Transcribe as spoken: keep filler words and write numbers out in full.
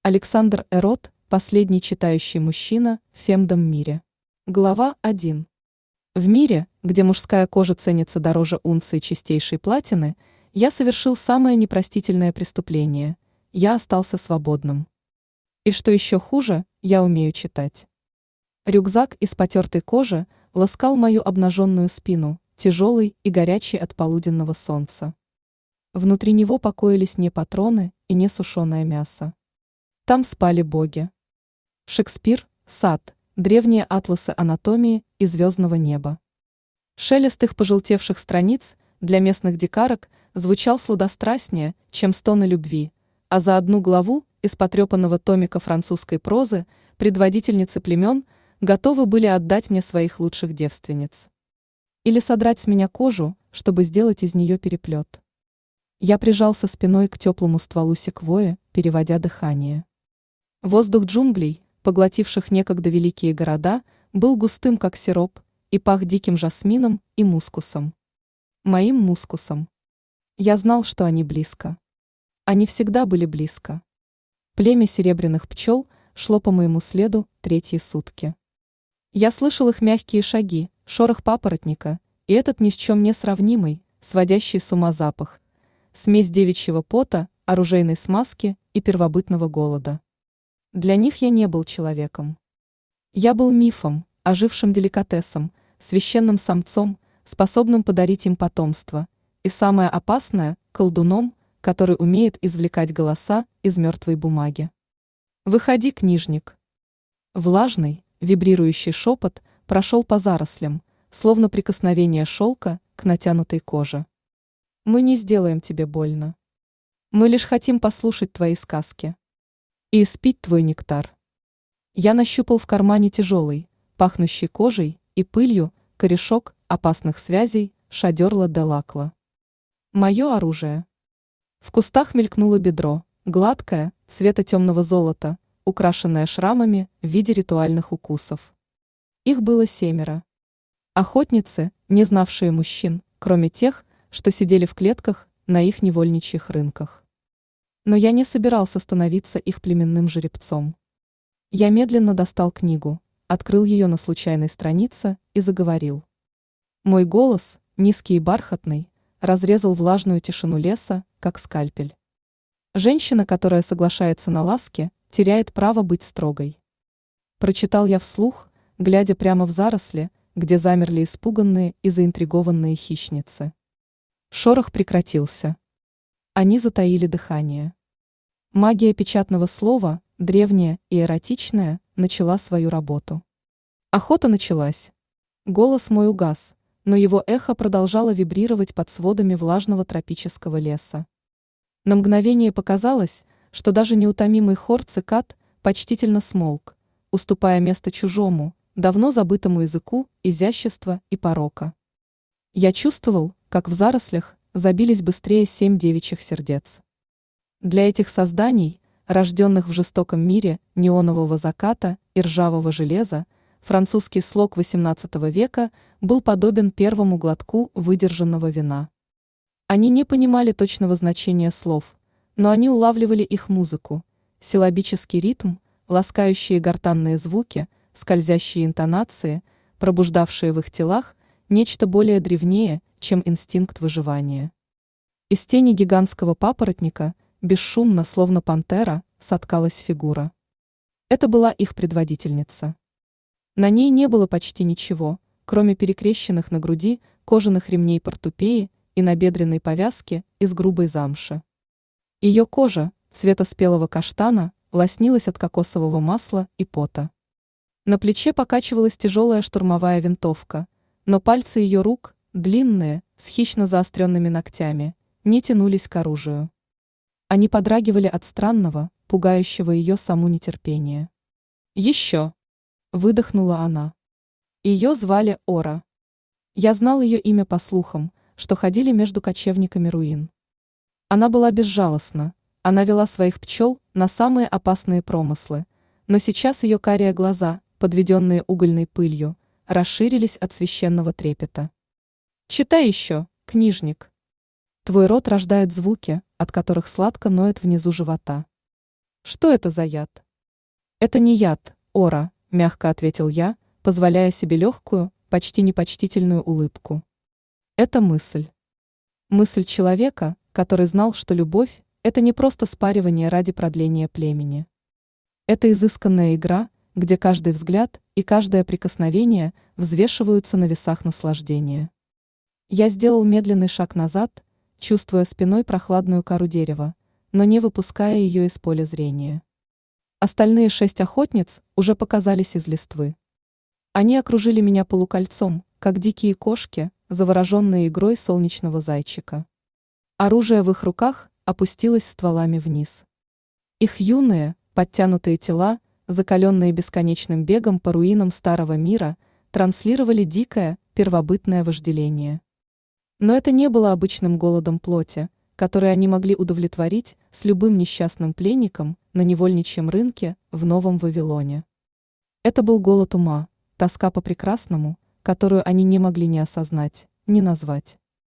Александр Эрот, последний читающий мужчина в фемдом мире. Глава один. В мире, где мужская кожа ценится дороже унции чистейшей платины, я совершил самое непростительное преступление – я остался свободным. И что еще хуже, я умею читать. Рюкзак из потертой кожи ласкал мою обнаженную спину, тяжелый и горячий от полуденного солнца. Внутри него покоились не патроны и не сушеное мясо. Там спали боги. Шекспир, сад, древние атласы анатомии и звездного неба. Шелест их пожелтевших страниц для местных дикарок звучал сладострастнее, чем стоны любви, а за одну главу из потрепанного томика французской прозы предводительницы племен готовы были отдать мне своих лучших девственниц. Или содрать с меня кожу, чтобы сделать из нее переплет. Я прижался спиной к теплому стволу секвойи, переводя дыхание. Воздух джунглей, поглотивших некогда великие города, был густым, как сироп, и пах диким жасмином и мускусом. Моим мускусом. Я знал, что они близко. Они всегда были близко. Племя серебряных пчел шло по моему следу третьи сутки. Я слышал их мягкие шаги, шорох папоротника, и этот ни с чем не сравнимый, сводящий с ума запах, смесь девичьего пота, оружейной смазки и первобытного голода. Для них я не был человеком. Я был мифом, ожившим деликатесом, священным самцом, способным подарить им потомство, и самое опасное – колдуном, который умеет извлекать голоса из мертвой бумаги. «Выходи, книжник!» Влажный, вибрирующий шепот прошел по зарослям, словно прикосновение шелка к натянутой коже. «Мы не сделаем тебе больно. Мы лишь хотим послушать твои сказки и испить твой нектар». Я нащупал в кармане тяжелый, пахнущий кожей и пылью, корешок опасных связей Шадерла де Лакла. Мое оружие. В кустах мелькнуло бедро, гладкое, цвета темного золота, украшенное шрамами в виде ритуальных укусов. Их было семеро. Охотницы, не знавшие мужчин, кроме тех, что сидели в клетках на их невольничьих рынках. Но я не собирался становиться их племенным жеребцом. Я медленно достал книгу, открыл ее на случайной странице и заговорил. Мой голос, низкий и бархатный, разрезал влажную тишину леса, как скальпель. Женщина, которая соглашается на ласки, теряет право быть строгой. Прочитал я вслух, глядя прямо в заросли, где замерли испуганные и заинтригованные хищницы. Шорох прекратился. Они затаили дыхание. Магия печатного слова, древняя и эротичная, начала свою работу. Охота началась. Голос мой угас, но его эхо продолжало вибрировать под сводами влажного тропического леса. На мгновение показалось, что даже неутомимый хор цикад почтительно смолк, уступая место чужому, давно забытому языку изящества и порока. Я чувствовал, как в зарослях забились быстрее семь девичьих сердец. Для этих созданий, рожденных в жестоком мире неонового заката и ржавого железа, французский слог восемнадцатого века был подобен первому глотку выдержанного вина. Они не понимали точного значения слов, но они улавливали их музыку, силлабический ритм, ласкающие гортанные звуки, скользящие интонации, пробуждавшие в их телах нечто более древнее, чем инстинкт выживания. Из тени гигантского папоротника, бесшумно, словно пантера, соткалась фигура. Это была их предводительница. На ней не было почти ничего, кроме перекрещенных на груди кожаных ремней портупеи и набедренной повязки из грубой замши. Ее кожа, цвета спелого каштана, лоснилась от кокосового масла и пота. На плече покачивалась тяжелая штурмовая винтовка, но пальцы ее рук, длинные, с хищно заостренными ногтями, не тянулись к оружию. Они подрагивали от странного, пугающего ее саму нетерпения. «Еще!» – выдохнула она. Ее звали Ора. Я знал ее имя по слухам, что ходили между кочевниками руин. Она была безжалостна, она вела своих пчел на самые опасные промыслы, но сейчас ее карие глаза, подведенные угольной пылью, расширились от священного трепета. «Читай еще, книжник. Твой рот рождает звуки, от которых сладко ноет внизу живота». Что это за яд? Это не яд, Ора, мягко ответил я, позволяя себе легкую, почти непочтительную улыбку. Это мысль. Мысль человека, который знал, что любовь – это не просто спаривание ради продления племени. Это изысканная игра, где каждый взгляд и каждое прикосновение взвешиваются на весах наслаждения. Я сделал медленный шаг назад, чувствуя спиной прохладную кору дерева, но не выпуская ее из поля зрения. Остальные шесть охотниц уже показались из листвы. Они окружили меня полукольцом, как дикие кошки, завороженные игрой солнечного зайчика. Оружие в их руках опустилось стволами вниз. Их юные, подтянутые тела, закаленные бесконечным бегом по руинам старого мира, транслировали дикое, первобытное вожделение. Но это не было обычным голодом плоти, который они могли удовлетворить с любым несчастным пленником на невольничьем рынке в Новом Вавилоне. Это был голод ума, тоска по прекрасному, которую они не могли ни осознать, ни назвать.